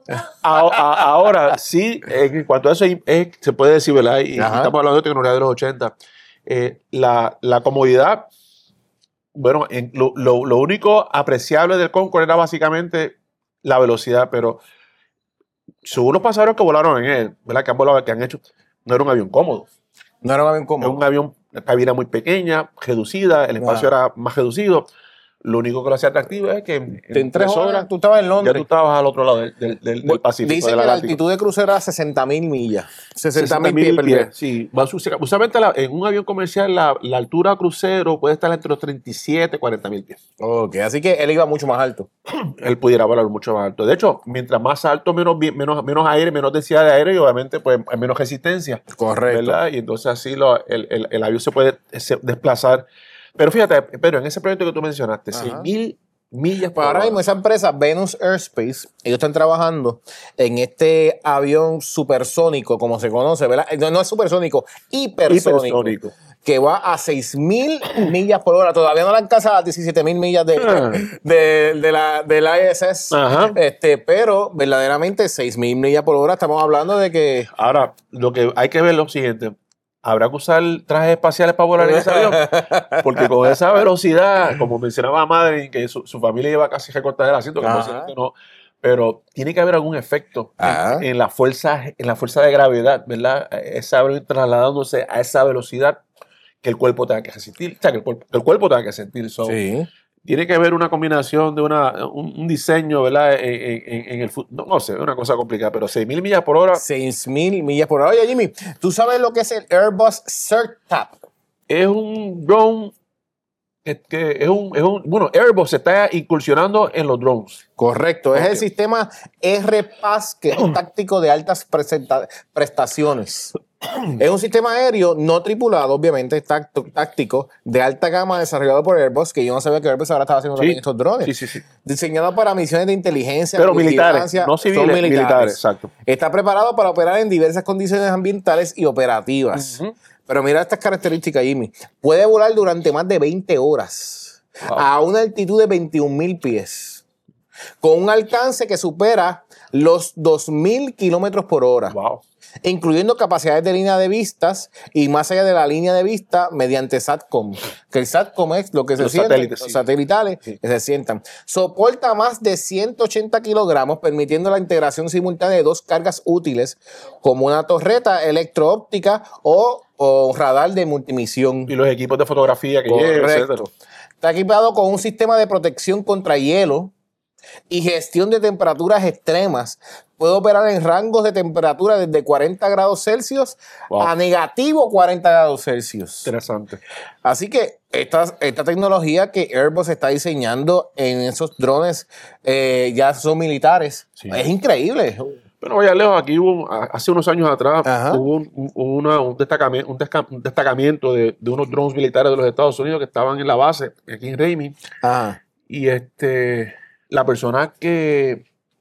A- a- ahora, sí, en cuanto a eso, es- se puede decir, ¿verdad? Y Ajá. estamos hablando de tecnología de los ochenta. Eh, la, la comodidad, bueno, en- lo, lo- lo único apreciable del Concorde era básicamente la velocidad, pero según los pasajeros que volaron en él, ¿verdad? Que han volado, que han hecho, no era un avión cómodo. No era un avión Era cómodo. un avión, la cabina muy pequeña, reducida, el espacio Wow. era más reducido. Lo único que lo hacía atractivo es que en, En tres horas tú estabas en ya tú Londres. estabas al otro lado del, del, del- del Pacífico. Dice del que la Atlántico. altitud de crucero era sesenta mil millas. sesenta sesenta mil pies, mil perdón. pies. Sí, va a suceder. Usualmente la- en un avión comercial la, la altura crucero puede estar entre los treinta y siete y cuarenta mil pies. Ok, así que él iba mucho más alto. Él pudiera volar mucho más alto. De hecho, mientras más alto, menos, vi- menos, menos aire, menos densidad de aire y obviamente pues, hay menos resistencia. Correcto. ¿Verdad? Y entonces así lo- el, el- el avión se puede se- desplazar. Pero fíjate, Pedro, en ese proyecto que tú mencionaste, Ajá. seis mil millas por Pues ahora hora. mismo esa empresa, Venus Airspace, ellos están trabajando en este avión supersónico, como se conoce, ¿verdad? No, no es supersónico, hipersónico, Hipersónico. que va a seis mil millas por hora. Todavía no le alcanza las diecisiete mil millas de, Ah. de, de la, del I S S, Ajá. este, pero verdaderamente seis mil millas por hora. Estamos hablando de que... Ahora, lo que hay que ver es lo siguiente. ¿Habrá que usar trajes espaciales para volar en ese avión? Porque con esa velocidad, como mencionaba Madeline, que su, su familia iba casi recortada del asiento, que Ajá. posiblemente no, pero tiene que haber algún efecto Ajá. en, en la fuerza, en la fuerza de gravedad, ¿verdad? Ese avión trasladándose a esa velocidad que el cuerpo tenga que resistir, o sea, que el cuerpo, que el cuerpo tenga que sentir. So, Sí. Tiene que haber una combinación de una, un, un diseño, ¿verdad? En, en- en el fu- no, no sé, es una cosa complicada, pero seis mil millas por hora seis mil millas por hora. Oye, Jimmy, ¿tú sabes lo que es el Airbus CertTap? es un drone que, que es, un, es un. Bueno, Airbus se está incursionando en los drones. Correcto, es Ok. el sistema R P A S, que es un táctico de altas presenta- prestaciones. Es un sistema aéreo no tripulado, obviamente, táct- táctico, de alta gama desarrollado por Airbus, que yo no sabía que Airbus ahora estaba haciendo Sí. también estos drones. Sí, sí, sí. Diseñado para misiones de inteligencia, Pero militares, vigilancia, no son civiles, militares, exacto. Está preparado para operar en diversas condiciones ambientales y operativas. Ujú. Pero mira estas características, Jimmy. Puede volar durante más de veinte horas Wow. a una altitud de veintiún mil pies, con un alcance que supera los dos mil kilómetros por hora. Wow. Incluyendo capacidades de línea de vistas y más allá de la línea de vista mediante SATCOM. Que el SATCOM es lo que se Los siente, satélites, los sí. satelitales Sí. que se sientan. Soporta más de ciento ochenta kilogramos, permitiendo la integración simultánea de dos cargas útiles, como una torreta electro-óptica o, o radar de multimisión. Y los equipos de fotografía que llevan, etcétera. Correcto. Está equipado con un sistema de protección contra hielo y gestión de temperaturas extremas. Puede operar en rangos de temperatura desde cuarenta grados Celsius Wow. a negativo cuarenta grados Celsius. Interesante. Así que esta, esta tecnología que Airbus está diseñando en esos drones eh, ya son militares. Sí. Es increíble. Pero vaya lejos, aquí hubo, a- hace unos años atrás, Ajá. hubo un, un- una- un destacamiento, un, desca- un destacamiento de, de unos drones militares de los Estados Unidos que estaban en la base, aquí en Raimi, Ajá. y este, la persona que,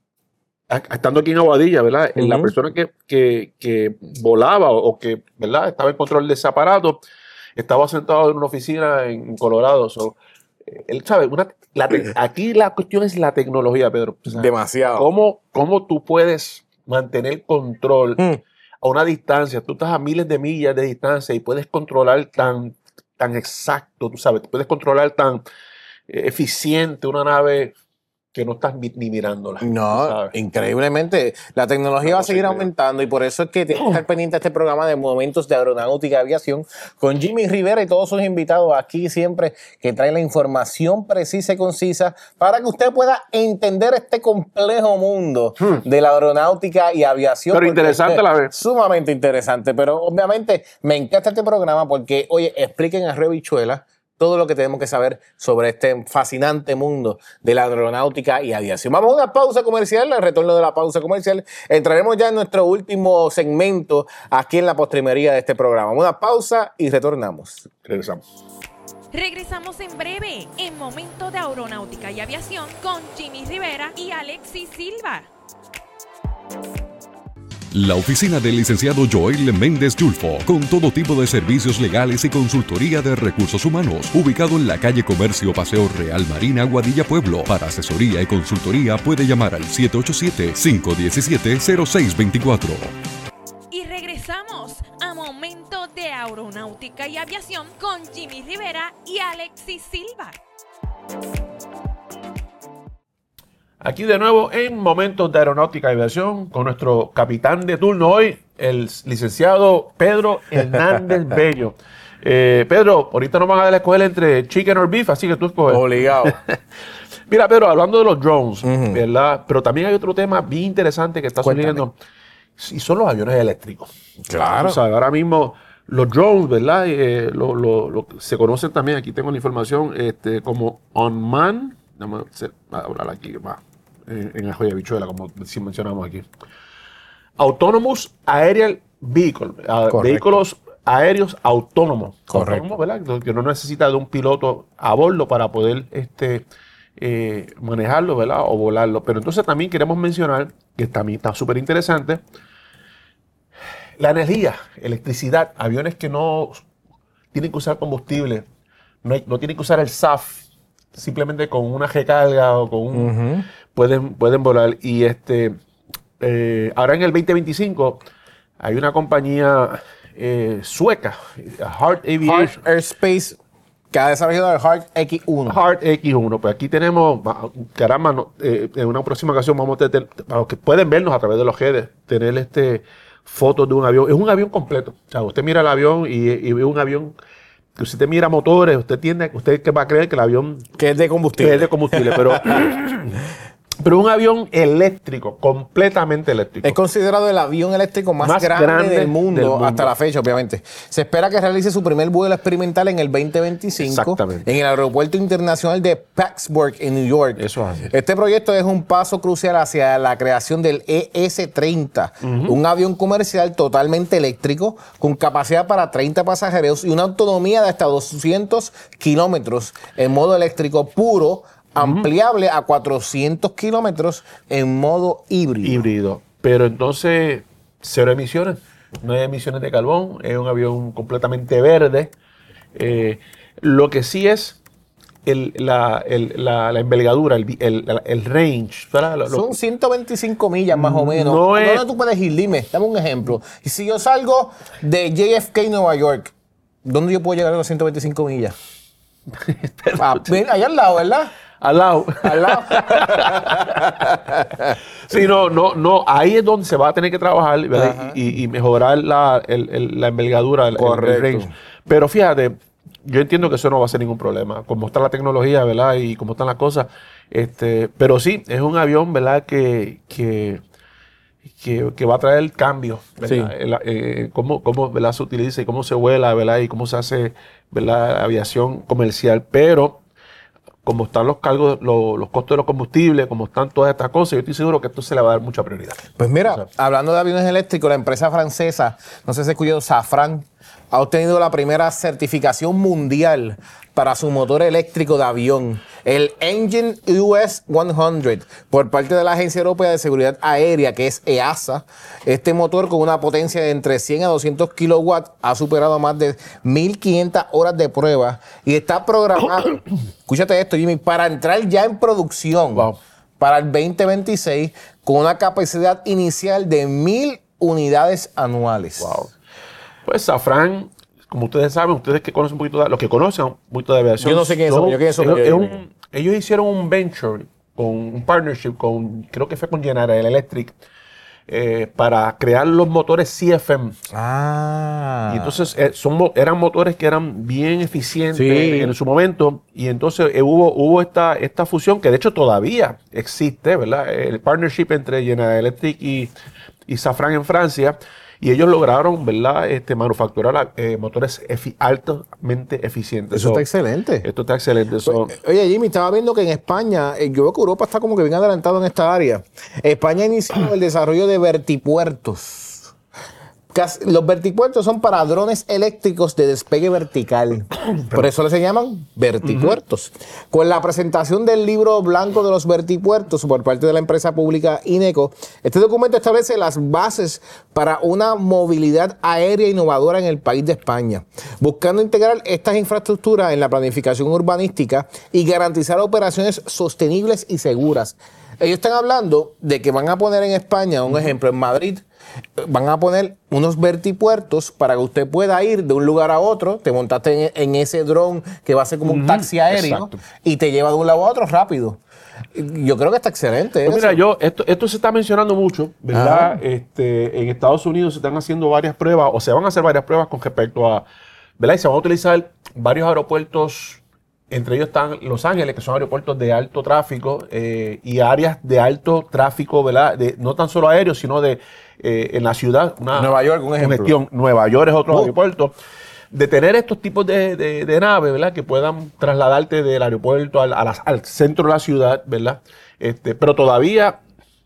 a- estando aquí en Aguadilla, ¿verdad? La Ujú. persona que, que, que volaba o, o que, ¿verdad? Estaba en control de ese aparato, estaba sentado en una oficina en Colorado. So, eh, él sabe, una, la te- aquí la cuestión es la tecnología, Pedro. O sea, Demasiado. ¿Cómo, cómo tú puedes mantener control Mm. a una distancia? Tú estás a miles de millas de distancia y puedes controlar tan, tan exacto, tú sabes, puedes controlar tan eh, eficiente una nave que no estás mi- ni mirándola. tú No, sabes. increíblemente. La tecnología va a cosa seguir increíble. aumentando y por eso es que tienes que estar pendiente de este programa de Momentos de Aeronáutica y Aviación con Jimmy Rivera y todos sus invitados aquí siempre que traen la información precisa y concisa para que usted pueda entender este complejo mundo de la aeronáutica y aviación. Pero porque interesante es a la vez. Sumamente interesante, pero obviamente me encanta este programa porque, oye, expliquen a Rebichuela todo lo que tenemos que saber sobre este fascinante mundo de la aeronáutica y aviación. Vamos a una pausa comercial, al retorno de la pausa comercial entraremos ya en nuestro último segmento aquí en la postrimería de este programa. Una pausa y retornamos. Regresamos. Regresamos en breve en Momento de Aeronáutica y Aviación con Jimmy Rivera y Alexis Silva. La oficina del licenciado Joel Méndez Yulfo, con todo tipo de servicios legales y consultoría de recursos humanos, ubicado en la calle Comercio Paseo Real Marina, Aguadilla Pueblo. Para asesoría y consultoría puede llamar al siete ocho siete, cinco uno siete, cero seis dos cuatro. Y regresamos a Momento de Aeronáutica y Aviación con Jimmy Rivera y Alexis Silva. Aquí de nuevo en Momentos de Aeronáutica y Aviación con nuestro capitán de turno hoy, el licenciado Pedro Hernández Bello. Eh, Pedro, ahorita nos van a dar a escoger entre chicken or beef, así que tú escoges. Obligado. Mira, Pedro, hablando de los drones, Ujú. ¿verdad? Pero también hay otro tema bien interesante que está Cuéntame. surgiendo, y son los aviones eléctricos. Claro. O sea, ahora mismo los drones, ¿verdad? Eh, lo- lo- lo- se conocen también, aquí tengo la información, este, como on-man. Vamos a hacer- a hablar aquí más en, en la joya bichuela, como si mencionamos aquí. Autonomous Aerial Vehicle, ah, Correcto. vehículos aéreos autónomos. Correcto. Autónomos, ¿verdad? Que no necesita de un piloto a bordo para poder este, eh, manejarlo, ¿verdad? O volarlo. Pero entonces también queremos mencionar, que también está súper interesante, la energía, electricidad, aviones que no tienen que usar combustible, no, hay- no tienen que usar el S A F, simplemente con una recarga o con un... Ujú. pueden, pueden volar. Y este eh, ahora en el veinte veinticinco hay una compañía eh, sueca, Heart Aviation. Heart Airspace, que ha desarrollado el Heart X uno. Heart X uno, pues aquí tenemos, va- caramba, no, eh, en una próxima ocasión vamos a tener, para los que pueden vernos a través de los redes, tener este fotos de un avión. Es un avión completo. O sea, usted mira el avión y, y ve un avión que usted te mira motores, usted tiende, usted que va a creer que el avión Que es de que combustible. es de combustible, pero pero un avión eléctrico, completamente eléctrico. Es considerado el avión eléctrico más, Más grande, grande del, mundo, del mundo. hasta la fecha, obviamente. Se espera que realice su primer vuelo experimental en el veinte veinticinco Exactamente. en el Aeropuerto Internacional de Plattsburgh, en New York. Eso es así. Este proyecto es un paso crucial hacia la creación del E S treinta, uh-huh. un avión comercial totalmente eléctrico con capacidad para treinta pasajeros y una autonomía de hasta doscientos kilómetros en modo eléctrico puro, ampliable a cuatrocientos kilómetros en modo híbrido. Híbrido. Pero entonces, cero emisiones. No hay emisiones de carbón. Es un avión completamente verde. Eh, lo que sí es el, la, el, la, la envergadura, el, el, el range. Lo, lo, Son ciento veinticinco millas más o menos. No es, ¿Dónde tú puedes ir? Dime, dame un ejemplo. Y si yo salgo de J F K, Nueva York, ¿dónde yo puedo llegar a los ciento veinticinco millas? ah, ven, allá al lado, ¿verdad? Al lado. Al lado. Sí, no, no, no. Ahí es donde se va a tener que trabajar y, y mejorar la, el, el, la envergadura, el, el range. Pero fíjate, yo entiendo que eso no va a ser ningún problema. Como está la tecnología, ¿verdad? Y como están las cosas. Este, pero sí, es un avión, ¿verdad? Que, que, que, que va a traer cambio, ¿verdad? Sí. El, eh, cómo, cómo ¿verdad? Se utiliza y cómo se vuela, ¿verdad? Y cómo se hace, ¿verdad? Aviación comercial. Pero como están los cargos, los, los costos de los combustibles, como están todas estas cosas, yo estoy seguro que esto se le va a dar mucha prioridad. Pues mira, o sea, hablando de aviones eléctricos, la empresa francesa, no sé si escuchó, Safran, ha obtenido la primera certificación mundial para su motor eléctrico de avión, el Engine U S cien, por parte de la Agencia Europea de Seguridad Aérea, que es E A S A. Este motor, con una potencia de entre cien a doscientos kilowatts, ha superado más de mil quinientas horas de prueba y está programado, escúchate esto, Jimmy, para entrar ya en producción wow. para el veinte veintiséis con una capacidad inicial de mil unidades anuales. Wow. Pues Safran, como ustedes saben, ustedes que conocen un poquito de, los que conocen un poquito de aviación. Yo no sé quién son, yo quién son. Ellos, ellos, ellos hicieron un venture, con un partnership con, creo que fue con General Electric, eh, para crear los motores C F M. Ah. Y entonces eh, son, eran motores que eran bien eficientes sí. en su momento. Y entonces eh, hubo, hubo esta, esta fusión que de hecho todavía existe, ¿verdad? El partnership entre General Electric y, y Safran en Francia. Y ellos lograron, ¿verdad?, este, manufacturar eh, motores efi altamente eficientes. Eso so, está excelente. Esto está excelente. So. Oye, Jimmy, estaba viendo que en España, eh, yo veo que Europa está como que bien adelantado en esta área. España inició el desarrollo de vertipuertos. Los vertipuertos son para drones eléctricos de despegue vertical. Por eso se llaman vertipuertos. Uh-huh. Con la presentación del libro blanco de los vertipuertos por parte de la empresa pública INECO, este documento establece las bases para una movilidad aérea innovadora en el país de España, buscando integrar estas infraestructuras en la planificación urbanística y garantizar operaciones sostenibles y seguras. Ellos están hablando de que van a poner en España, un ejemplo, en Madrid, van a poner unos vertipuertos para que usted pueda ir de un lugar a otro. Te montaste en, en ese dron que va a ser como un taxi aéreo. Exacto. Y te lleva de un lado a otro rápido. Yo creo que está excelente. Pues mira, yo, esto, esto se está mencionando mucho, ¿verdad? Ah. Este, en Estados Unidos se están haciendo varias pruebas, o se van a hacer varias pruebas con respecto a, ¿verdad? Y se van a utilizar varios aeropuertos. Entre ellos están Los Ángeles, que son aeropuertos de alto tráfico eh, y áreas de alto tráfico, ¿verdad? De, no tan solo aéreos, sino de eh, en la ciudad. Una, Nueva York, un ejemplo. Gestión. Nueva York es otro uh. aeropuerto. De tener estos tipos de, de, de naves, ¿verdad? Que puedan trasladarte del aeropuerto al, a la, al centro de la ciudad, ¿verdad? Este, pero todavía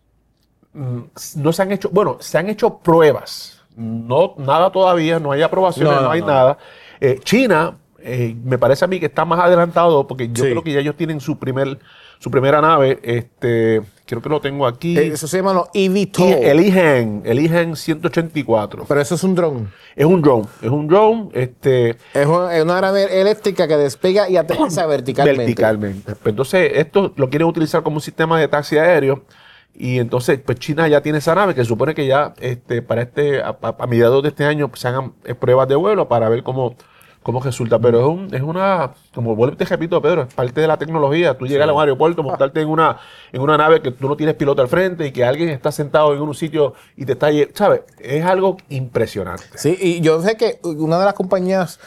mm, no se han hecho, bueno, se han hecho pruebas. No, nada todavía, no hay aprobaciones, no, no, no hay no. nada. Eh, China... Eh, me parece a mí que está más adelantado porque yo sí. creo que ya ellos tienen su primer su primera nave. Este, creo que lo tengo aquí. Eso se llama los E V T O L. El I G E N, el I G E N ciento ochenta y cuatro. Pero eso es un dron. Es un drone, es un drone. Este, es, una, es una nave eléctrica que despega y aterriza verticalmente. Verticalmente. Entonces, esto lo quieren utilizar como un sistema de taxi aéreo. Y entonces, pues China ya tiene esa nave que supone que ya este, para este a, a, a mediados de este año pues, se hagan eh, pruebas de vuelo para ver cómo. cómo resulta, pero es, un, es una, como vuelvo te repito, Pedro, es parte de la tecnología. Tú llegas sí. a un aeropuerto, montarte en una, en una nave que tú no tienes piloto al frente y que alguien está sentado en un sitio y te está, ¿sabes? Es algo impresionante. Sí, y yo sé que una de las compañías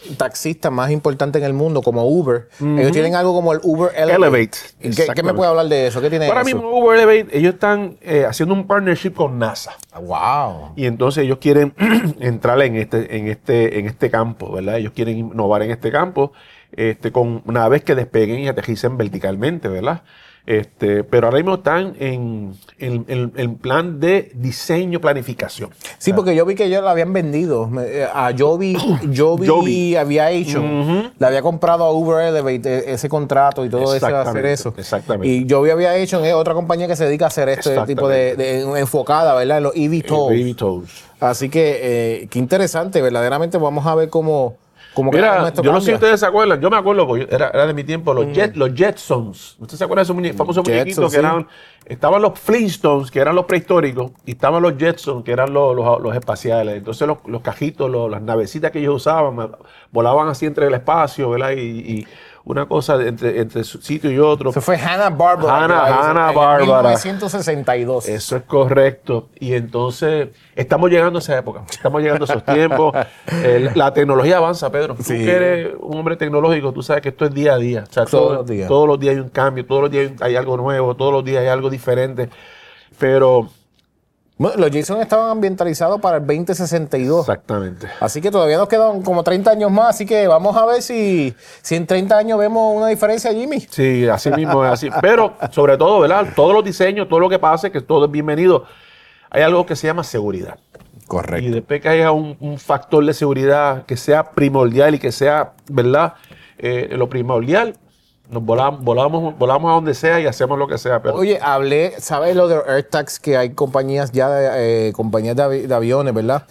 taxistas más importantes en el mundo, como Uber. Ujú. Ellos tienen algo como el Uber Elevate. Elevate. ¿Qué, ¿Qué me Exactamente. puede hablar de eso? ¿Qué tiene Ahora eso? mismo Uber Elevate, ellos están eh, haciendo un partnership con NASA. Wow. Y entonces ellos quieren entrar en este, en este, en este campo, ¿verdad? Ellos quieren innovar en este campo, este, con una vez que despeguen y aterricen verticalmente, ¿verdad? Este, pero ahora mismo están en el plan de diseño, planificación. Sí, porque yo vi que ellos la habían vendido. Me- eh, A Joby, Joby, Joby. Aviation. Ujú. Le había comprado a Uber Elevate eh, ese contrato y todo eso, hacer Exactamente, eso. exactamente. Y Joby Aviation es otra compañía que se dedica a hacer este tipo de, de- enfocada, ¿verdad? En los E V Tolls. Baby Toes. Así que, eh, qué interesante. Verdaderamente vamos a ver cómo, cómo cada uno de Mira, estos yo no sé si cambia. ustedes se acuerdan, yo me acuerdo, porque yo- era, era de mi tiempo, los, jet, los Jetsons. ¿Ustedes se acuerdan de esos muñe- famosos Jetsons, muñequitos que sí. eran, estaban los Flintstones, que eran los prehistóricos, y estaban los Jetsons, que eran los, los, los espaciales. Entonces los, los cajitos, los- las navecitas que ellos usaban, me- volaban así entre el espacio, ¿verdad? Y, y una cosa de- entre, entre su sitio y otro. Eso fue Hanna-Barbera. Hanna- que la hizo en Hanna-Barbera. mil novecientos sesenta y dos. Eso es correcto. Y entonces estamos llegando a esa época. Estamos llegando a esos tiempos. Eh, la tecnología avanza, Pedro. Tú Sí. que eres un hombre tecnológico, tú sabes que esto es día a día. O sea, Todos todo- los días. Todos los días hay un cambio, todos los días hay, un- hay algo nuevo, todos los días hay algo diferente. Pero, Bueno, los Jason estaban ambientalizados para el veinte sesenta y dos. exactamente. Así que todavía nos quedan como treinta años más. Así que vamos a ver si, si en treinta años vemos una diferencia, Jimmy. Sí, así mismo es así. Pero, sobre todo, ¿verdad? Todos los diseños, todo lo que pase, que todo es bienvenido. Hay algo que se llama seguridad. Y después que haya un, un factor de seguridad que sea primordial y que sea, ¿verdad? Eh, lo primordial, nos volamos, volamos, volamos a donde sea y hacemos lo que sea. Pero Oye, hablé, ¿sabes lo de los AirTags? Que hay compañías ya, de, eh, compañías de, avi- de aviones, ¿verdad?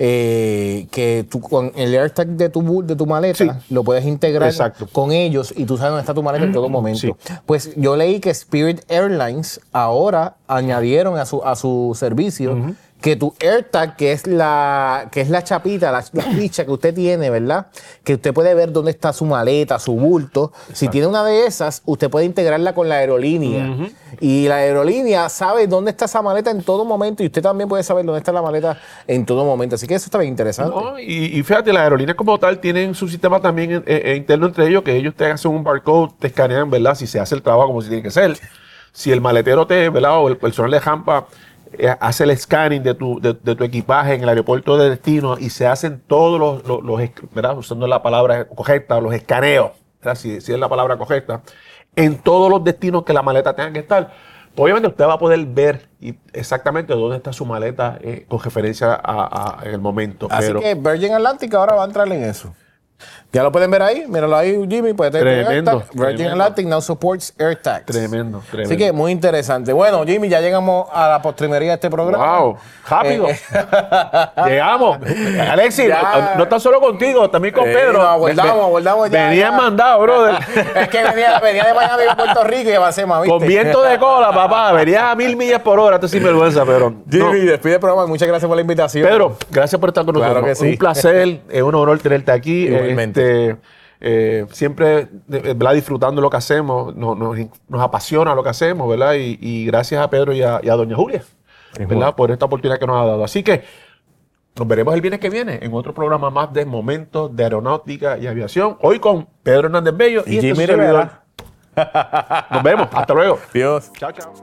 Eh, que tú con el AirTag de tu, bu- de tu maleta Sí. lo puedes integrar Exacto. con ellos y tú sabes dónde está tu maleta en todo momento. Sí. Pues yo leí que Spirit Airlines ahora añadieron a su, a su servicio que tu AirTag, que es la, que es la chapita, la, la ficha que usted tiene, ¿verdad? Que usted puede ver dónde está su maleta, su bulto. Si tiene una de esas, usted puede integrarla con la aerolínea. Y la aerolínea sabe dónde está esa maleta en todo momento y usted también puede saber dónde está la maleta en todo momento. Así que eso está bien interesante. no, y, y fíjate, las aerolíneas como tal tienen su sistema también eh, eh, interno entre ellos, que ellos te hacen un barcode, te escanean, ¿verdad? Si se hace el trabajo como se tiene que hacer. Si el maletero te, ¿verdad? O el personal de Jampa eh, hace el scanning de tu, de, de tu equipaje en el aeropuerto de destino y se hacen todos los, los, los esc- ¿verdad? Usando la palabra correcta, los escaneos, ¿verdad? Si, si es la palabra correcta, en todos los destinos que la maleta tenga que estar. Pues obviamente usted va a poder ver y exactamente dónde está su maleta eh, con referencia a, a- en el momento. Así Pero que Virgin Atlantic ahora va a entrar en eso. Ya lo pueden ver ahí, míralo ahí, Jimmy. Puede tener Tremendo, AirTag. Virgin tremendo. Atlantic now supports AirTags. Tremendo, tremendo. Así que muy interesante. Bueno, Jimmy, ya llegamos a la postrimería de este programa. ¡Wow! ¡Rápido! Eh, Llegamos. Alexis, Ya. no, no estás solo contigo, también con Eh, Pedro. nos abordamos, Ve- abordamos ya, Venían ya. mandado, brother. Es que venía, venía de Miami a Puerto Rico y avancemos, ¿viste? Con viento de cola, papá. Venías a mil millas por hora. Esto es sinvergüenza, pero. no. Jimmy, despide el programa. Muchas gracias por la invitación. Pedro, gracias por estar con Claro nosotros. que sí. Un placer, es un honor tenerte aquí. Igualmente. Este, eh, siempre de- ¿verdad? Disfrutando lo que hacemos, nos, nos- nos apasiona lo que hacemos, ¿verdad? Y, y gracias a Pedro y a, y a doña Julia, ¿verdad? Por esta oportunidad que nos ha dado. Así que nos veremos el viernes que viene en otro programa más de Momentos de Aeronáutica y Aviación. Hoy con Pedro Hernández Bello y, Y este Jimmy su servidor. Rivera. Nos vemos. Hasta luego. Dios. Chao, chao.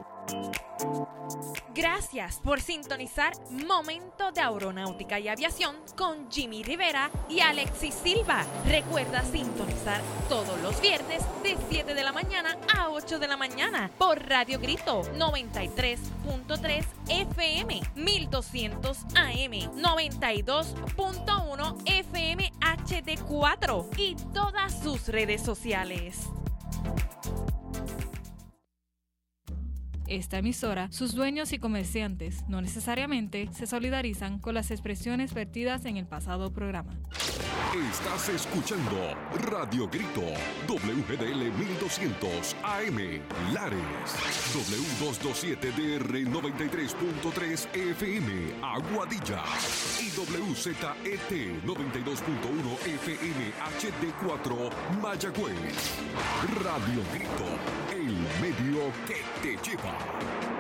Gracias por sintonizar Momento de Aeronáutica y Aviación con Jimmy Rivera y Alexis Silva. Recuerda sintonizar todos los viernes de siete de la mañana a ocho de la mañana por Radio Grito noventa y tres punto tres F M, mil doscientos A M, noventa y dos punto uno F M H D cuatro y todas sus redes sociales. Esta emisora, sus dueños y comerciantes no necesariamente se solidarizan con las expresiones vertidas en el pasado programa. Estás escuchando Radio Grito, W G D L mil doscientos A M, Lares, W doscientos veintisiete D R noventa y tres punto tres F M, Aguadilla, y W Z E T noventa y dos punto uno F M H D cuatro, Mayagüez. Radio Grito, el medio que te lleva.